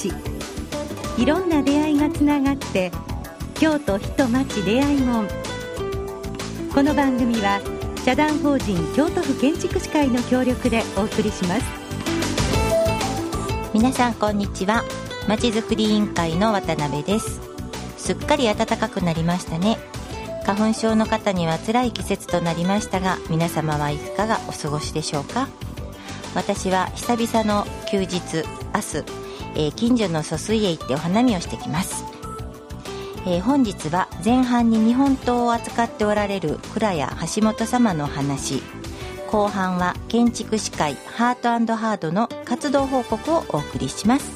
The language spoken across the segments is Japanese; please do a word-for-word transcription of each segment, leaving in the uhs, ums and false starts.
町、いろんな出会いがつながって京都人町出会いもん。この番組は社団法人京都府建築士会の協力でお送りします。 皆さんこんにちは。まちづくり委員会の渡辺です。すっかり暖かくなりましたね。花粉症の方には辛い季節となりましたが、皆様はいかがお過ごしでしょうか。私は久々の休日、明日、えー、近所の疎水へ行ってお花見をしてきます。えー、本日は前半に日本刀を扱っておられる倉谷橋本様の話、後半は建築士会ハート&ハードの活動報告をお送りします。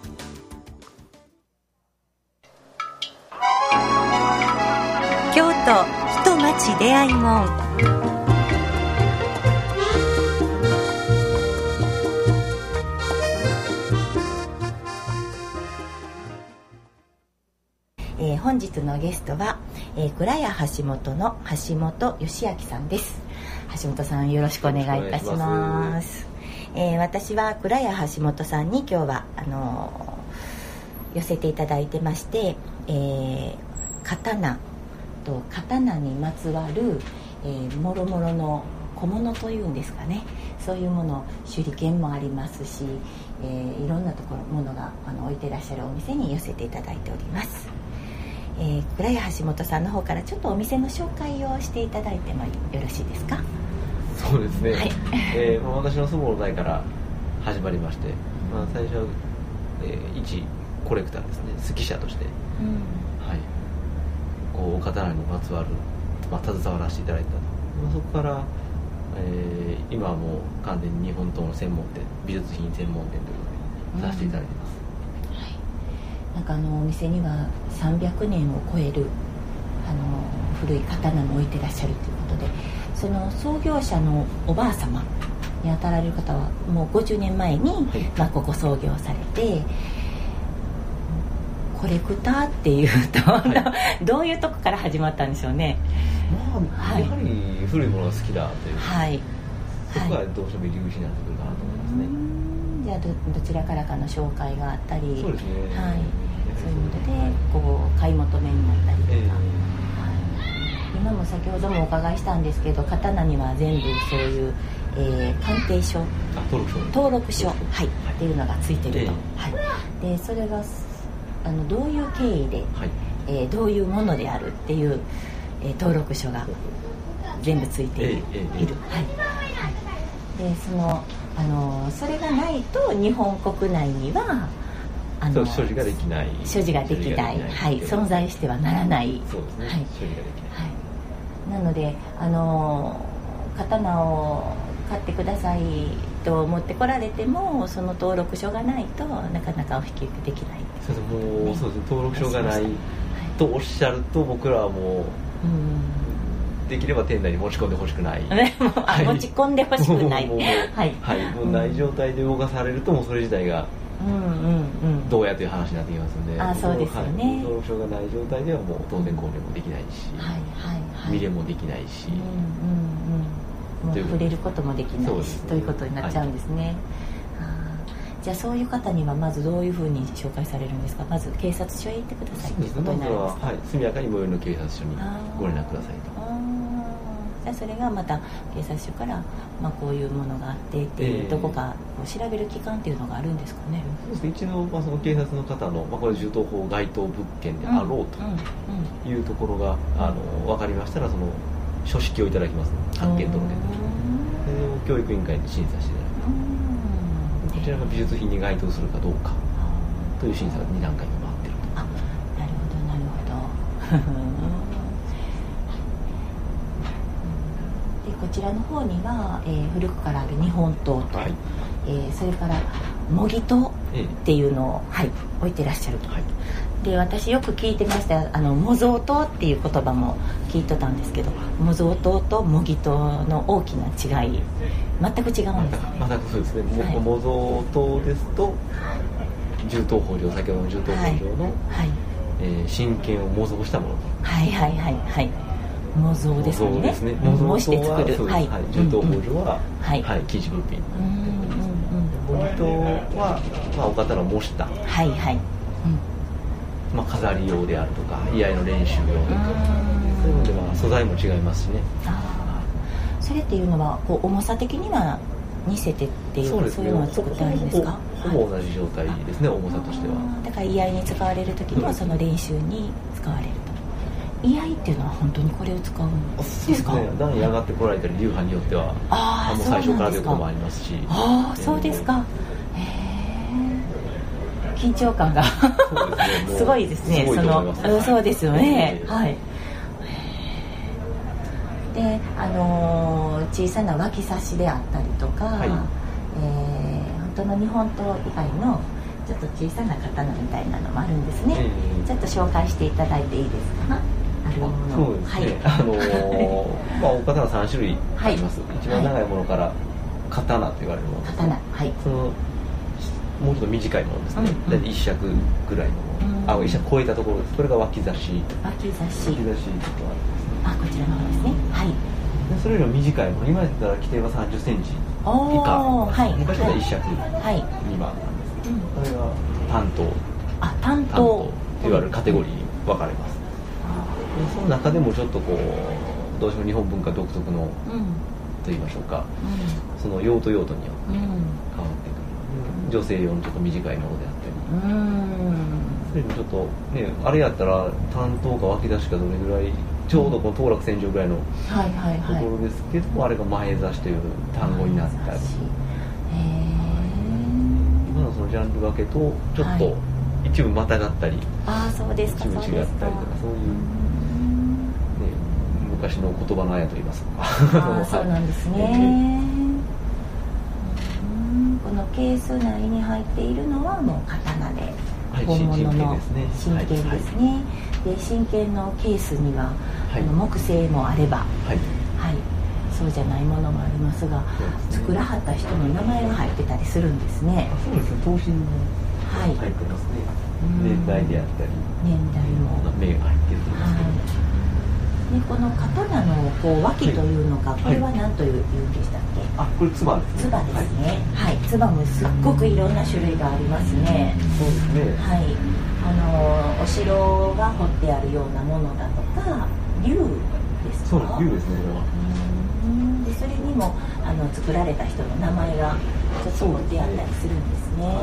京都人町出会いもん。 えー、本日のゲストは、えー、倉谷橋本の橋本義明さんです。橋本さん、よろしくお願いいたします。ます、えー、私は倉谷橋本さんに今日はあのー、寄せていただいてまして、えー、刀と刀にまつわる、えー、もろもろの小物というんですかね、そういうもの、手裏剣もありますし、えー、いろんなところものがあの置いてらっしゃるお店に寄せていただいております。えー、倉谷橋本さんの方からちょっとお店の紹介をしていただいてもよろしいですか。 そうですね、 はい、 えーまあ、私の祖母の代から始まりまして、まあ、最初は、えー、一コレクターですね、好き者として、うんはい、こうお刀にまつわる、まあ、携わらせていただいたと、まあ、そこから、えー、今はもう完全に日本刀の専門店、美術品専門店ということでさせていただいています、 うんはい、なんかあのお店にはさんびゃくねんを超えるあの古い刀も置いてらっしゃるということで、その創業者のおばあ様にあたられる方はもうごじゅうねんまえに、はいまあ、ここ創業されて、コレクターっていうと、はい、どういうとこから始まったんでしょうね。 まあ、やはり古いものが好きだという、 はい、 そこがどうしても入り口になってくるかなと思いますね。 じゃあ ど, どちらからかの紹介があったり、 そうですね、 はい、そういうのでこう買い求めになったりとか、えー今も先ほどもお伺いしたんですけど、刀には全部そういう、えー、鑑定書、 登録書、 登録書、はいはい、っていうのがついてると、えーはい、でそれがあのどういう経緯で、はいえー、どういうものであるっていう、えー、登録書が全部ついている、えーえーはいはい、でそのあのそれがないと日本国内にはあの所持ができない所持ができない、はい、存在してはならない、 そうですね、 はい、 所持ができない、はいなのであの刀を買ってくださいと持ってこられても、その登録書がないとなかなかお引き受けできない。 そうですもう、ね、そうです登録書がないとおっしゃると、僕らはもう、うん、できれば店内に持ち込んでほしくないあ持ち込んでほしくないもう、はいはい、もうない状態で動かされると、もうそれ自体がうんうんうん、どうやという話になってきますので、 あそうですよね、はい、 登録証がない状態ではもう当然購入もできないし、はいはいはい、見れもできないし、 うんうんうん、もう触れることもできないし、ね、ということになっちゃうんですね、はい、あじゃあそういう方にはまずどういうふうに紹介されるんですか。まず警察署へ行ってくださいということになりますか。 はい、速やかに最寄りの警察署にご連絡くださいと。 じゃあそれがまた警察署から、まあ、こういうものがあってっていう、えー、どこかこう調べる機関っていうのがあるんですかね。 そうですね、一度、まあ、その警察の方の、まあ、これ銃刀法該当物件であろうというところが、うんうん、あの分かりましたら、その書式をいただきます、ね、案件届けとして教育委員会に審査していただくと、こちらが美術品に該当するかどうかという審査がにだんかい回っていると。 あ、なるほどなるほどこちらの方には、えー、古くからある日本刀と、はいえー、それから模擬刀っていうのを、ええはい、置いてらっしゃると、はい、で私よく聞いてました、あの模造刀っていう言葉も聞いてたんですけど、模造刀と模擬刀の大きな違い全く違うんですね。 全くそうですね、はい、模造刀ですと銃刀法上、先ほどの銃刀法上の、はいはいえー、真剣を模造したものと、はいはいはいはい模造ですね。模造ですね。模して作る。はい。銃刀法上は、はい、はい、生地物品。 ポイントは、まあ、お方の模した、 はいはい、 うんまあ、飾り用であるとか居合の練習用とかそういうのでは素材も違いますしね。 あそれっていうのはこう重さ的には似せてっていうそうです、ね、そういうのは作ってあるんですか？ ほぼ同じ状態ですね、はい、重さとしては。 だから居合に使われる時にはその練習に使われると。居合っていうのは本当にこれを使うんですか？ そうですね、段に上がってこられたり流派によってはあもう最初からということもありますし。 ああそうですか。へえ緊張感がすごいですね。 すごいと思います。 そのそうですよね、はいであのー、小さな脇差しであったりとか、はいえー、本当の日本刀以外のちょっと小さな刀みたいなのもあるんですね、えー、ちょっと紹介していただいていいですか？あるものそうですね、はいあのーまあ、お刀さん種類あります、はい、一番長いものから刀と言われるものです、ね、 刀、はい、 そのもうちょっと短いものですね、うんうん、いっ尺ぐらいのもの、うん、あいっ尺超えたところです。これが脇差し脇差し脇差しとかあるんですね。 あこちらの方ですね、はい、 でそれよりも短いもの今やったら規定はさんじゅっセンチ以下、はい、昔はいっ尺未満なんですけど、はい、それが短刀あ短刀といわれるカテゴリーに分かれます。でその中でもちょっとこうどうしても日本文化独特の、うん、と言いましょうか、うん、その用途用途によって変わってくる、うん、女性用のちょっと短いものであったり、うん、それもちょっとねあれやったら短刀か脇差しかどれぐらいちょうどこの当落線上ぐらいのところですけども、はいはいはい、あれが前差しという単語になったり、今のそのジャンル分けとちょっと一部またがったり、 はい、あそうですか、 一部違ったりとかそういう、ね、昔の言葉のあやと言いますかあそうなんですねこのケース内に入っているのはもう刀で本物の真剣ですね、はいはいで真剣のケースには、はい、あの木製もあれば、はいはい、そうじゃないものもありますが、すね、作らはった人の名前が入ってたりするんですね。 そうですね、刀身も入ってますね、はい、年代であったり年代も目が入ってると思いますけど、はいでこの刀のこう脇というのが、はい、これは何というんでしたっけ？ あこれつばですね。つばですね、はい、つばもすっごくいろんな種類がありますね。 そうですね、 はいあのお城が彫ってあるようなものだとか竜ですか？ そう竜ですね、これは。 うんでそれにもあの作られた人の名前がちょっと彫ってあったりするんですね。はい、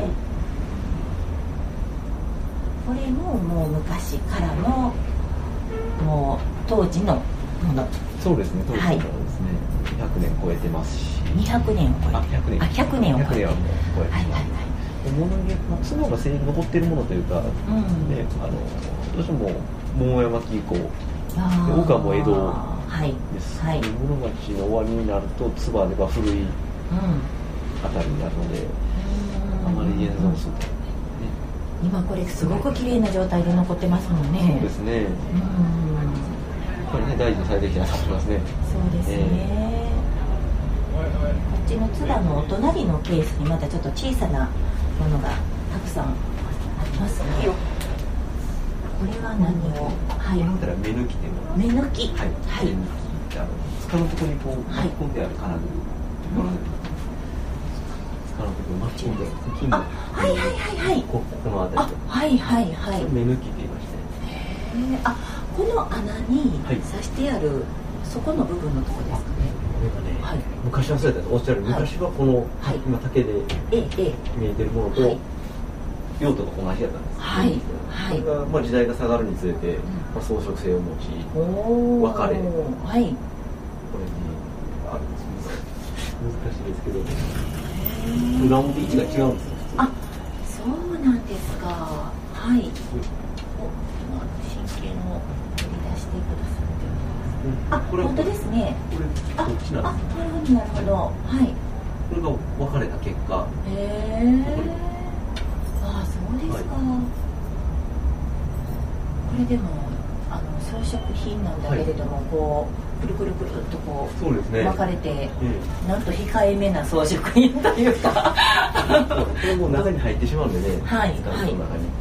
これももう昔からのもう当時のもの。 そうですね、当時のものですね、はい、ひゃくねん超えてますしにひゃくねんを超えてあひゃくねんあひゃくねんを超えてひゃくねんはもう超えてます、はいはいはい物に角が残っているものというか、うんね、あのどうしても桃山期以降僕はもう江戸です、はいはい、室町の終わりになるとつばでは古いあたりになるので、うん、あまり現像すると、ね、 今これすごく綺麗な状態で残ってますもんね。 そうですね、うん、やっぱりね大事にされてきたと思いますね。 そうですね、えー、こっちのつばのお隣のケースにまたちょっと小さなものがたくさんありますね。これは何を、 はい、今から目抜きでも目抜き、 はい、はい、目抜きあの塚のところにこう巻き込んである金具、はい、塚のところに巻き込んである金具、 あ、はいはいはいはい、 ここのあたりとか、 はいはいはい、 目抜きって言いまして、 へあ、この穴に刺してある、はい、そこの部分のところですかね。 これがね、はい、昔はそうやったんです。おっしゃる、はい、昔はこの、はい、今竹で見えてるものと、はい、用途が同じやったんです、 はいはい、 それが、まあ、時代が下がるにつれて、うんまあ、装飾性を持ち分かれ、はい、これにあるんです難しいですけど裏表位置が違うんですよ。 あ、そうなんですか。はい、うん、お真剣を取り出してくださってる、うん、あ、これ本当ですね。 これどっちなんですか？ あ、なるほどなるほど、はい、 これが分かれた結果、 へえ、あ、そうですか、はい、これでもあの装飾品なんだけれども、はい、こうくるくるくるっとこう、そうですね、巻かれて、うん、なんと控えめな装飾品というかこれもう中に入ってしまうんでね、 はい、 使うと中に、はい、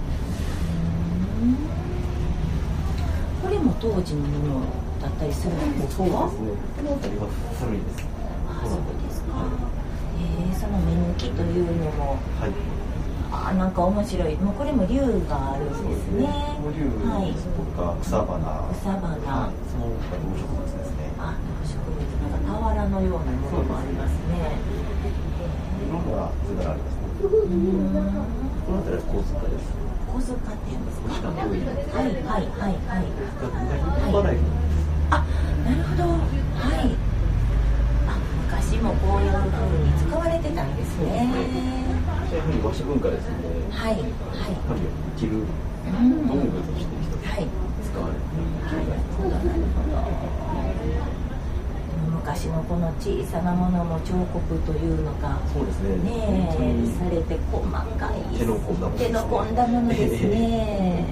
これも当時のものだったりするんですか？ そうですね、この辺りは古いです。 あ、そうですか、はい、えー、その目抜きというのも、 はい、 あなんか面白い。もうこれも竜があるんですね。 竜とか草花、 草花、 はい、その他動植物ですね。 あ、動植物、なんか俵のようなものもありますね。 いろんな図がありますね。 うん、 この辺りは小塚です。 小塚っていうんですか。 鹿の上にはいはいはいはい。 笑いあ、なるほど。はい。あ、昔もこういう風に使われてたんですね。 やはり和紙文化ですので、 はいはい。 針を生きる道具として一つ使われている。 なるほどなるほど。昔のこの小さなものも彫刻というのがそうですね。 ねえされて細かい手の込んだものですね。 手の込んだものですね。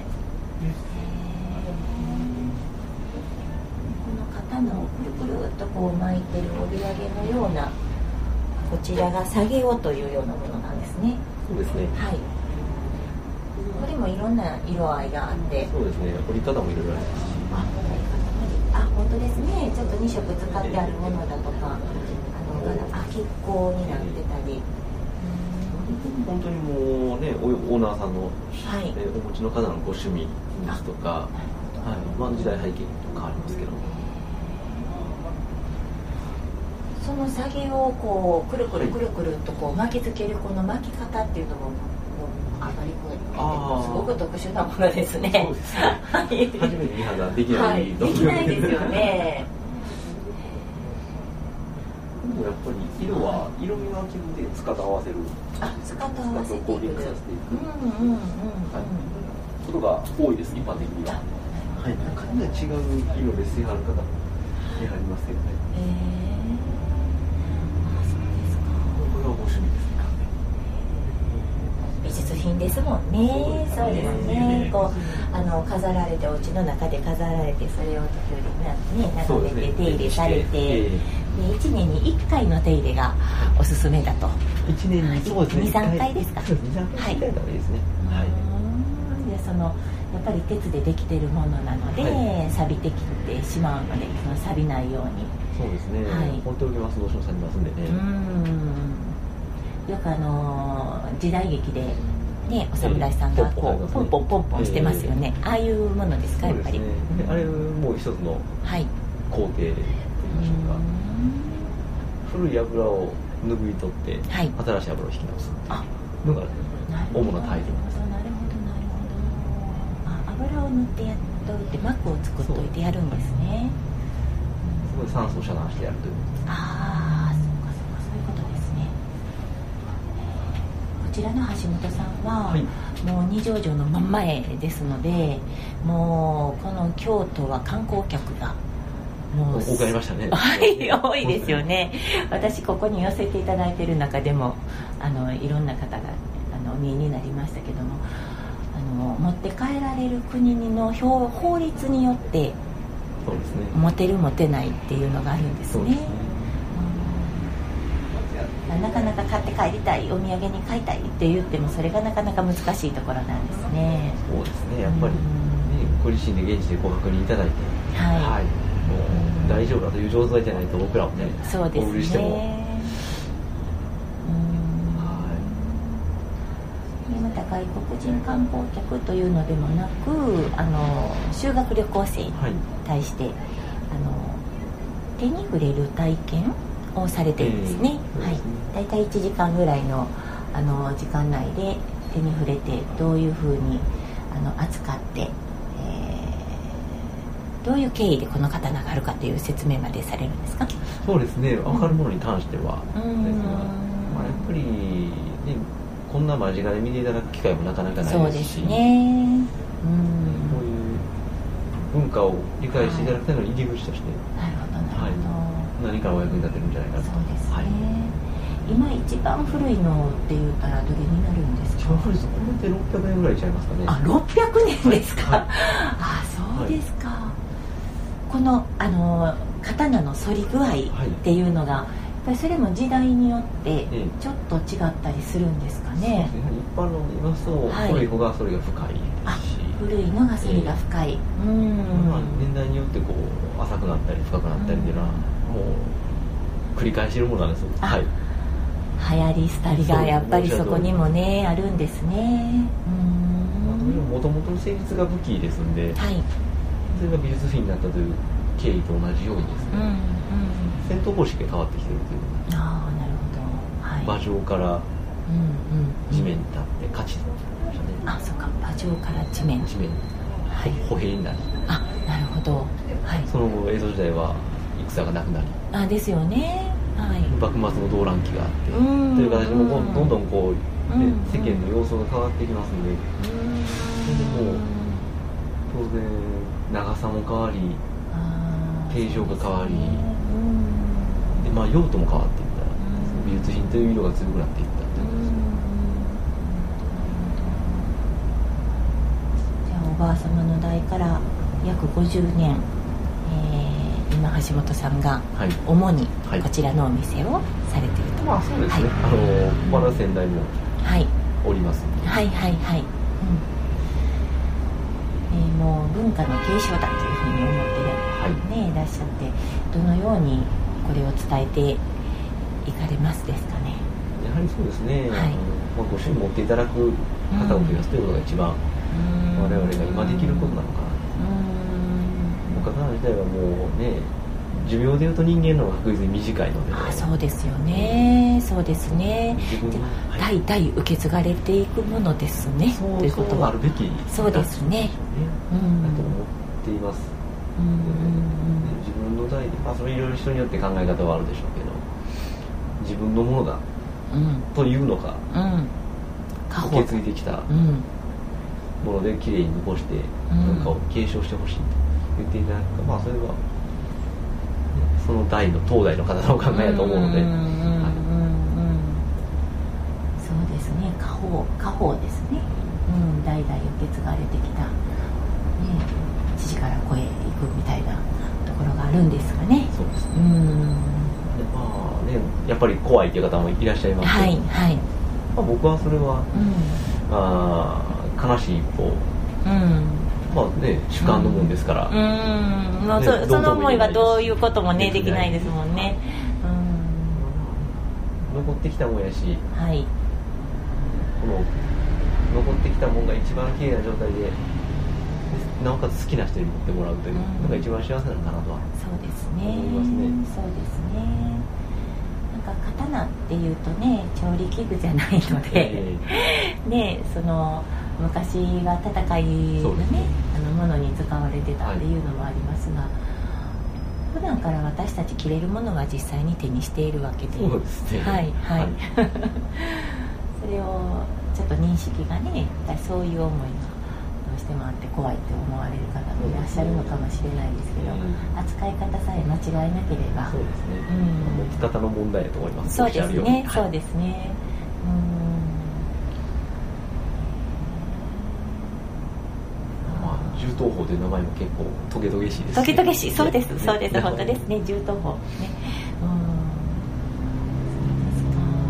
この型のくるくるっとこう巻いてる織り上げのような、こちらが下げよというようなものなんですね。 そうですね。 はい。これもいろんな色合いがあって。 そうですね。折り方もいろいろありますし。 あ、本当ですね。ちょっとに色使ってあるものだとか、あの秋光になってたり。 本当にもうね、オーナーさんの、 はい、 お持ちの方のご趣味ですとか、はい、まあ時代背景と変わりますけど。 その下げをこうくるくるくるくるとこう巻きつけるこの巻き方っていうのも。あまりこうすごく特殊なものですね。 そうですね。初めて見肌できない、 はい、できないですよね。 でもやっぱり色は色味が気分で使と合わせる。 あ、使と合わせていく。うんうんうんうん。 ことが多いです。一般的には。はい。かなり違う色で製はる方もいはりますけどね。 ええ。あ、そうですか。 これはご趣味です。 美術品ですもんね。そうですね。こうあの飾られてお家の中で飾られて、それを時折ね眺めて手入れされて、でいちねんにいっかいの手入れがおすすめだと。 いちねんにそうですね。 にさんかいですか。 そうですね。にさんかいぐらいがいいですね。はい。 でそのやっぱり鉄でできてるものなので、はい、錆びてきてしまうので、その錆びないように。 そうですね。はい。放っておきますどうしても錆びますんでね。うん。 よくあの時代劇で、ね、お侍さんがこうポンポンポンポンしてますよね。ああいうものですか、やっぱり。 あれも一つの工程といいましょうか。古い油を拭い取って新しい油を引き直すのが主なタイプなんです。 なるほどなるほど。あ、油を塗ってやっといて膜を作っといてやるんですね。 すごい酸素を遮断してやるということです。 ああ、そうかそうか、そういうことですね。こちらの橋本さんは、はい、もう二条城の真ん前ですので、もうこの京都は観光客がもう多くなりましたね。 はい、多いですよね。私ここに寄せていただいている中でも、あのいろんな方があのお見えになりましたけども、あの持って帰られる国の法律によってそうですね、 持てる持てないっていうのがあるんですね。そうですね。うん、なかなか買って帰りたい、お土産に買いたいって言ってもそれがなかなか難しいところなんですね。 そうですね、やっぱり、ね、ご自身で現地でご確認いただいて、はい、はい、もう大丈夫だという状態じゃないと僕らもね、 そうですね、お売りしても。外国人観光客というのでもなく、あの修学旅行生に対して、はい、あの手に触れる体験をされているんですね。えー、はい、だいたいいちじかんぐらいの、あの時間内で手に触れて、どういうふうにあの扱って、えー、どういう経緯でこの刀があるかという説明までされるんですか？ そうですね、分かるものに関しては、うん、ですが、まあ、やっぱり、ね、こんな間近で見ていただく機会もなかなかないですし、 そうですね、うん、 こういう文化を理解していただくための入り口として、 なるほどなるほど、はい、 何かお役に立てるんじゃないかと。 そうですね、はい、今一番古いのって言ったらどれになるんですか？ 一番古いです。これってろっぴゃくねんぐらいちゃいますかね。 あ、ろっぴゃくねんですか？はい、あ、そうですか、はい、このあの刀の反り具合っていうのが、はい、それも時代によってちょっと違ったりするんですかね。 そうですね、一般論で言いますと、はい、古い方がそれが深いですし、 あ、古いのがそれが深い、えー、うん、 まあ、年代によってこう浅くなったり深くなったりっていうのは、もう繰り返しているものなんです。はい、 流行り廃りがやっぱりそこにもねあるんですね。 もともと成立が武器ですんで、 はい、 それが美術品になったという経緯と同じようにですね、うんうん、戦闘方式が変わってきているという。 ああ、なるほど、はい、 馬上から地面に立って勝ちになりましたね。 あ、そうか、馬上から地面地面、はい、歩兵になり、 あ、なるほど、はい、 その後江戸時代は戦がなくなり、 あ、ですよね、はい、 幕末の動乱期があってという形でもどんどんこう、ね、世間の様相が変わってきますので、もう当然長さも変わり、形状が変わり、で、まあ、用途も変わっていった、美術品という色が強くなっていったということですね。 じゃあおばあ様の代から約ごじゅうねん、えー、今橋本さんが主にこちらのお店をされていると、 はい、まあそうですね、はい、あのまだ先代もおりますので、 はい、はいはいはい、うん、えー、もう文化の継承だというふうに思ってる、はいね、いらっしゃって、どのようにこれを伝えていかれますですかね。 やはりそうですね、はい、まあ、ご主人持っていただく方を増やすということが一番我々が今できることなのかなと。お刀自体はもうね、寿命でいうと人間の方が確実に短いので、ね、 あ、そうですよね、そうですね、 自分の、 はい、代々受け継がれていくものですね、 そうということはそうあるべき、 そうですね、 うん、だと思っています。うん、自分の代で、まあ、それいろいろ人によって考え方はあるでしょうけど、自分のものだ、うん、というのか、うん、受け継いできたものできれいに残して文化を継承してほしいと言っていただくか、まあそれはその代の当代の方のお考えだと思うので、 そうですね、家宝家宝ですね、うん、代々受け継がれてきた、ね、父から子へ行くみたいなところがあるんですかね。 そうですね、 うん、 で、まあね、やっぱり怖いという方もいらっしゃいますけど、 はいはい、 まあ、僕はそれは、うん、あ悲しい一方、うん、まあね、主観のもんですから、うんうん、もう そ, その思いはどういうこともねできないですもんね、 うん、残ってきたもんやし、 はい、 この残ってきたもんが一番綺麗な状態で、なおかつ好きな人に持ってもらうというのが一番幸せなのかなとはそうですね、 思いますね。 そうですね、なんか刀っていうとね、調理器具じゃないので、えー、ね、その昔は戦いのね、あのものに使われてたっていうのもありますが、はい、普段から私たち着れるものは実際に手にしているわけで、 そうですね、 はいはい、はい、それをちょっと認識がね、やっぱりそういう思いがどうしてもあって怖いって思われる方もいらっしゃるのかもしれないですけど、うん、扱い方さえ間違えなければ、 そうですね、うん、持ち方の問題だと思います。 そうですね、はい、そうですね、うん、 まあ、銃刀法という名前も結構トゲトゲしいです、ね、 トゲトゲしい、そうです、そうです、本当ですね、銃刀法ね、うん、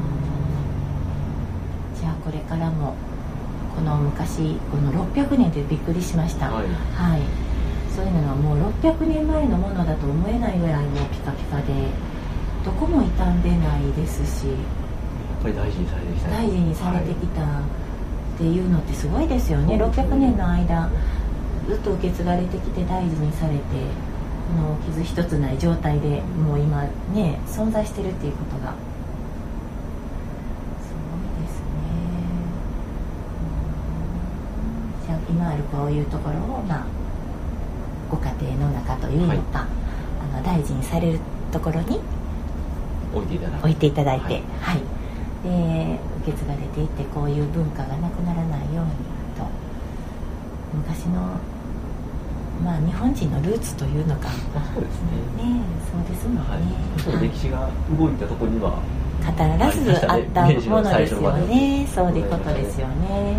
じゃあこれからもこの昔、このろっぴゃくねんでびっくりしました、はい、はい、そういうのはもうろっぴゃくねんまえのものだと思えないぐらいもうピカピカで、どこも傷んでないですし、やっぱり大事にされてきた、 大事にされてきたっていうのってすごいですよね、はい、ろっぴゃくねんの間ずっと受け継がれてきて大事にされて、この傷一つない状態でもう今ね存在してるっていうことがすごいですね。じゃあ今あるこういうところを、まあ、ご家庭の中というのか、はい、あの大事にされるところに置いていただいて、 置いていただいて、はいはい、で受け継がれていってこういう文化がなくならないようにと、昔のまあ日本人のルーツというのか、 まあ、そうですね、 ね、そうですもんね、はい、 そう歴史が動いたところには必ずあったものですよね、そういうことですよね。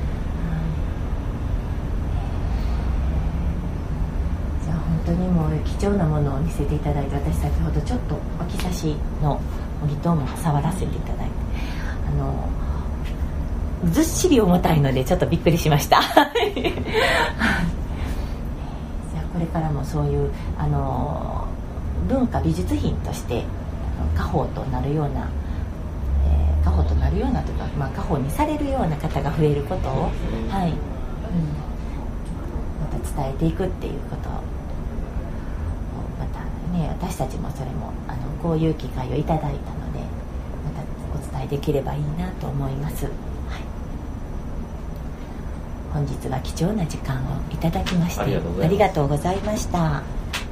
本当にもう貴重なものを見せていただいて、私先ほどちょっとお兆しのおぎとも触らせていただいて、あのずっしり重たいのでちょっとびっくりしましたじゃあこれからもそういうあの文化美術品として家宝となるような、えるようなとか、まあ、家宝にされるような方が増えることを、はい、うん、また伝えていくっていうことをまたね、私たちもそれもあのこういう機会をいただいたのでまたお伝えできればいいなと思います、はい、本日は貴重な時間をいただきましてありがとうございました。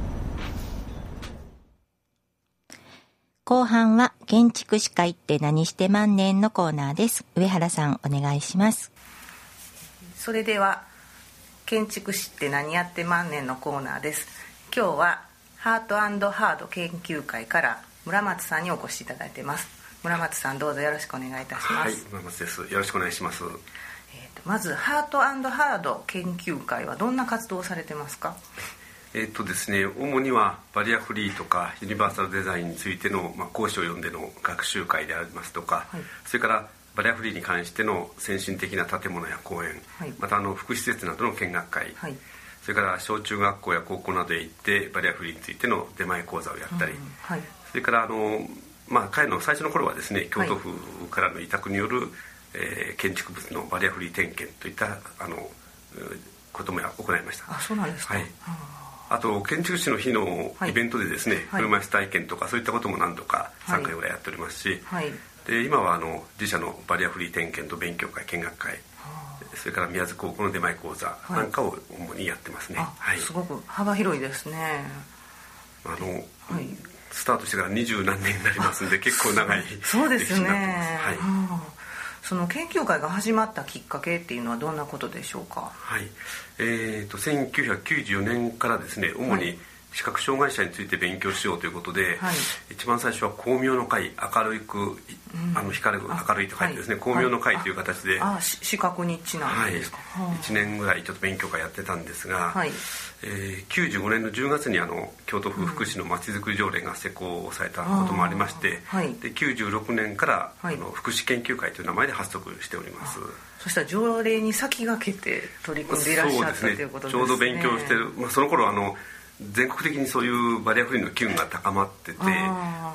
後半は建築士会って何してまんねんのコーナーです。上原さんお願いします。 それでは建築士って何やってまんねんのコーナーです。今日はハート&ハード研究会から村松さんにお越しいただいています。村松さんどうぞよろしくお願いいたします。 はい、村松です。よろしくお願いします。 えーと、まずハート&ハード研究会はどんな活動をされてますか？ えーとですね、主にはバリアフリーとかユニバーサルデザインについての、まあ、講師を呼んでの学習会でありますとか、はい、それからバリアフリーに関しての先進的な建物や公園、はい、またあの福祉施設などの見学会、はい、それから小中学校や高校などへ行ってバリアフリーについての出前講座をやったり、うんはい、それからあの、まあ、会の最初の頃はですね京都府からの委託による、えー、建築物のバリアフリー点検といったあのことも行いました。 あ、そうなんですか。はい、 あと建築士の日のイベントでですね、はい、車椅子体験とかそういったことも何度かさんかいぐらいやっておりますし、はいはい、で今はあの自社のバリアフリー点検と勉強会見学会、それから宮津高校の出前講座なんかを主にやってますね。 はい、すごく幅広いですね。 あの、はい、スタートしてから二十何年になりますんで結構長いそうですね。はい、その研究会が始まったきっかけっていうのはどんなことでしょうか？ はい、えーと、せんきゅうひゃくきゅうじゅうよねんからですね主に視覚障害者について勉強しようということで、はい、一番最初は光明の会、明るく、うん、あの光る明るいと書いてですね、はい、光明の会という形で、 ああ視覚にちなんですか？ はい、いちねんぐらいちょっと勉強会やってたんですが、はい、えー、きゅうじゅうごねんのじゅうがつにあの京都府福祉のまちづくり条例が施行されたこともありまして、はい、できゅうじゅうろくねんから、はい、あの福祉研究会という名前で発足しております。 そしたら条例に先駆けて取り組んでいらっしゃったということですね。 ちょうど勉強してる、まあ、その頃あの全国的にそういうバリアフリーの機運が高まってて、で、はい、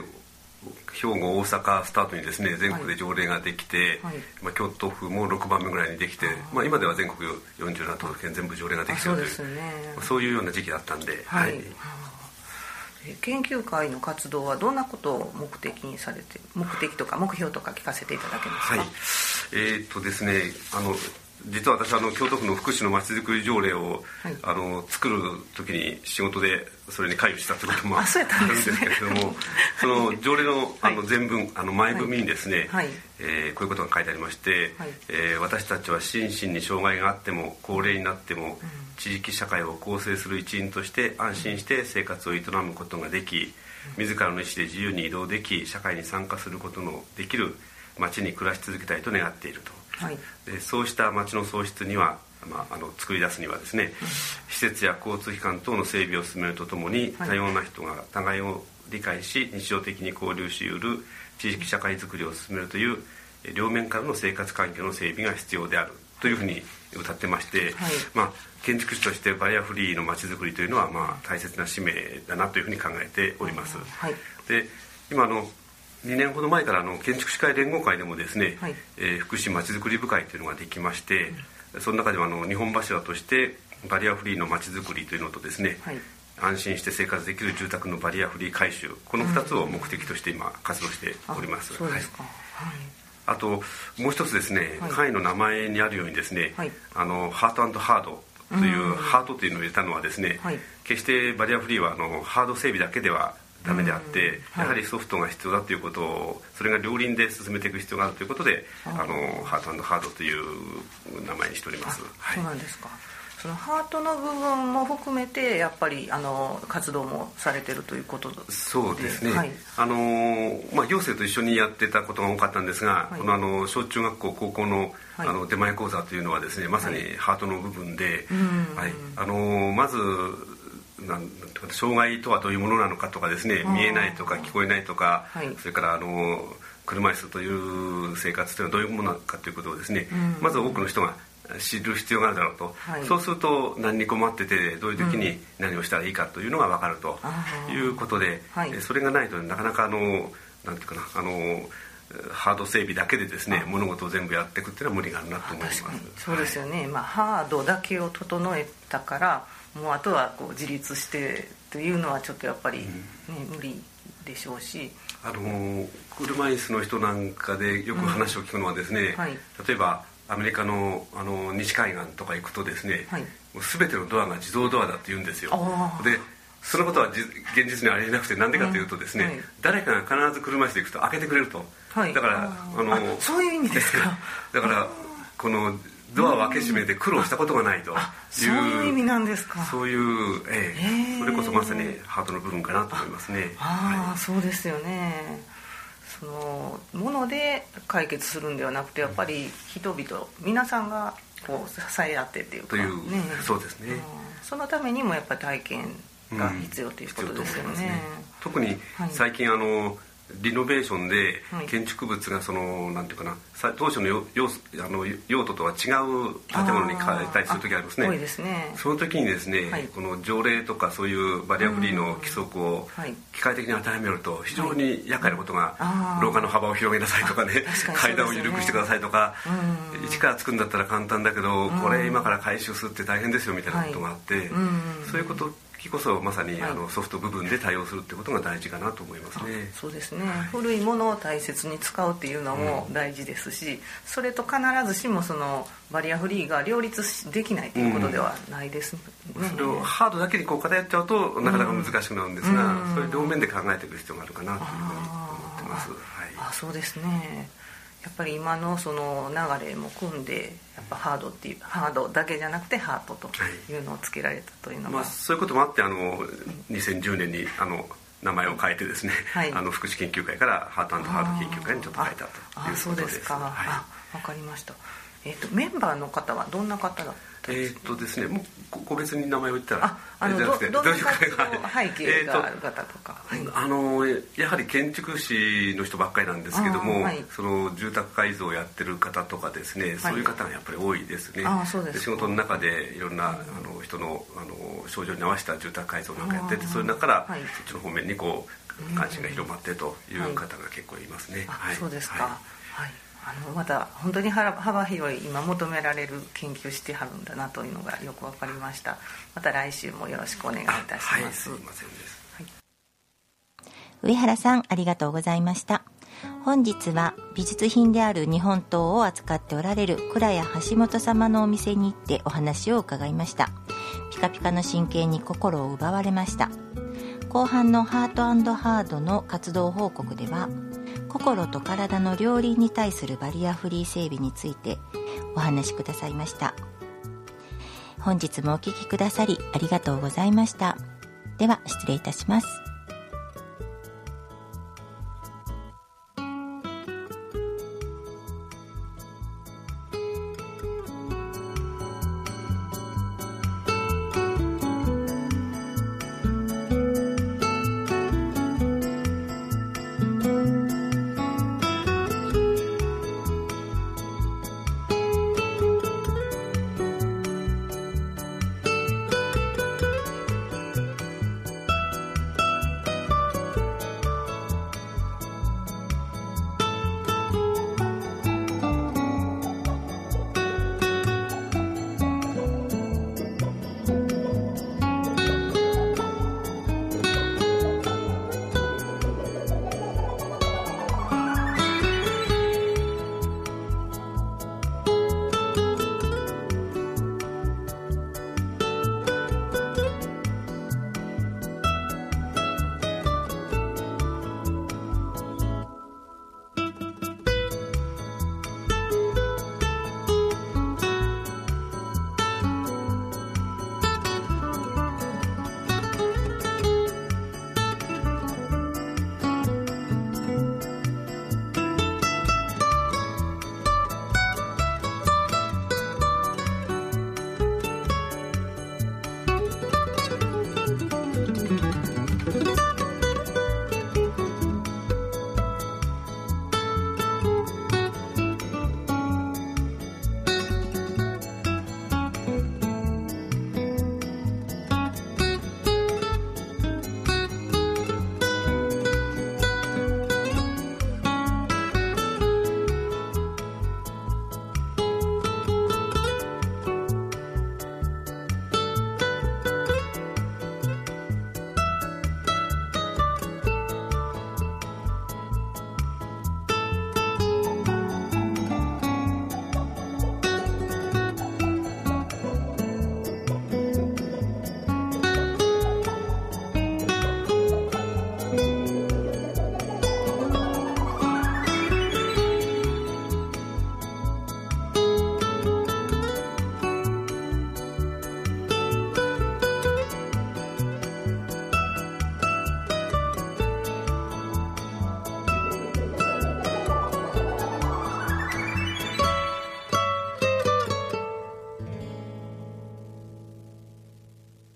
兵庫大阪スタートにですね全国で条例ができて、はい、まあ、京都府もろくばんめぐらいにできて、まあ、今では全国よんじゅうなな都道府県全部条例ができているという、そうですね、まあ、そういうような時期だったんで、はいはい、 研究会の活動はどんなことを目的にされて、目的とか目標とか聞かせていただけますか？はい、 えー、っとですねあの実は私はあの京都府の福祉のまちづくり条例を、はい、あの作る時に仕事でそれに関与したということもあるんですけれども、その条例 の, あの前文、あの前文にですね、はい、えー、こういうことが書いてありまして、はい、えー、私たちは心身に障害があっても高齢になっても、うん、地域社会を構成する一員として安心して生活を営むことができ、うん、自らの意思で自由に移動でき社会に参加することのできる町に暮らし続けたいと願っていると。はい、でそうした町の創出には、まあ、あの作り出すにはですね、うん、施設や交通機関等の整備を進めるとともに、はい、多様な人が互いを理解し日常的に交流しうる地域社会づくりを進めるという両面からの生活環境の整備が必要であるというふうに歌ってまして、はい、まあ、建築士としてバリアフリーの町づくりというのは、まあ、大切な使命だなというふうに考えております。はい、で今のにねんほど前からあの建築士会連合会でもですね、はい、えー、福祉まちづくり部会というのができまして、うん、その中ではあの日本柱としてバリアフリーのまちづくりというのとですね、はい、安心して生活できる住宅のバリアフリー改修、このふたつを目的として今活動しております。 そうですか。はい、 あともう一つですね、はい、会の名前にあるようにですね、はい、あのハート&ハードというハートというのを入れたのはですね、はい、決してバリアフリーはあのハード整備だけではダメであって、はい、やはりソフトが必要だということをそれが両輪で進めていく必要があるということで、あのハート&ハードという名前にしております。 はい、そうなんですか。そのハートの部分も含めてやっぱりあの活動もされてるということで。 そうですね、はい、あのまあ、行政と一緒にやってたことが多かったんですが、はい、このあの小中学校高校の、はい、あの出前講座というのはですねまさにハートの部分で、はい、はい、あのまずなん障害とはどういうものなのかとかですね、見えないとか聞こえないとか、はい、それからあの車椅子という生活というのはどういうものなのかということをですね、まず多くの人が知る必要があるだろうと、はい、そうすると何に困っててどういう時に何をしたらいいかというのが分かるということで、うん、はい、それがないとなかなかあのなんていうかな、あのハード整備だけでですね物事を全部やっていくっていうのは無理があるなと思います。 そうですよね、はい、まあ、ハードだけを整えたからもうあとはこう自立してというのはちょっとやっぱり、ね、うん、無理でしょうし、あの車椅子の人なんかでよく話を聞くのはですね、うん、はい、例えばアメリカ の, あの西海岸とか行くとですね、はい、もう全てのドアが自動ドアだって言うんですよ。でそのことは現実にはありえなくて、なんでかというとですね、うん、はい、誰かが必ず車椅子で行くと開けてくれると、はい、だからあのあそういう意味ですかだからこのドアを開け閉めて苦労したことがないという、 そういう意味なんですか。 そういう、ええ、それこそまさにハートの部分かなと思いますね。 ああ、はい、そうですよね。そのもので解決するんではなくて、やっぱり人々皆さんがこう支え合ってっていうか、 という、ね、そうですね。 そのためにもやっぱり体験が必要ということですよね。うん、ね、 特に最近、はい、あのリノベーションで建築物がそのなんていうかな、当初の用あの用途とは違う建物に変えたりする時がありますね。 多いですね。 その時にですね、はい、この条例とかそういうバリアフリーの規則を機械的に当てはめると非常に厄介なことが、はい、廊下の幅を広げなさいとかね、階段を緩くしてくださいとか、一から作るんだったら簡単だけどこれ今から回収するって大変ですよみたいなことがあって、はい、そういうことこそまさに、はい、あのソフト部分で対応するってことが大事かなと思いますね。 そうですね、はい、古いものを大切に使うっていうのも大事ですし、うん、それと必ずしもそのバリアフリーが両立できないということではないですね。 うん、それをハードだけにこう偏っちゃうとなかなか難しくなるんですが、うん、そういう両面で考えていく必要があるかなというふうに思ってます。はい、 あ、そうですね。やっぱり今のその流れも組んでやっぱハードっていうハードだけじゃなくてハートというのをつけられたというのが、 まあ、そういうこともあってあのにせんじゅうねんにあの名前を変えてですね、はい、あの福祉研究会からハート&ハード研究会にちょっと変えたということです。 あ、そうですか。はい、あ、わかりました。えーと、メンバーの方はどんな方だったんですか？ えーとですね、もう個別に名前を言ったらああのど, どんな背景がある方とか、 えーとはい、あのやはり建築士の人ばっかりなんですけども、はい、その住宅改造をやってる方とかですね、はい、そういう方がやっぱり多いですね。 あ、そうです。 で仕事の中でいろんなあの人のあの症状に合わせた住宅改造なんかやってて、そういう中から、はい、そっちの方面にこう関心が広まってという方が結構いますね。 はい、そうですか。はい、はい、あのまた本当に幅広い今求められる研究してはるんだなというのがよく分かりました。また来週もよろしくお願いいたします。はい、すいませんです。はい、 上原さん、ありがとうございました。本日は美術品である日本刀を扱っておられる倉谷橋本様のお店に行ってお話を伺いました。ピカピカの真剣に心を奪われました。後半のハート&ハードの活動報告では、心と体の両輪に対するバリアフリー整備についてお話しくださいました。本日もお聞きくださりありがとうございました。では失礼いたします。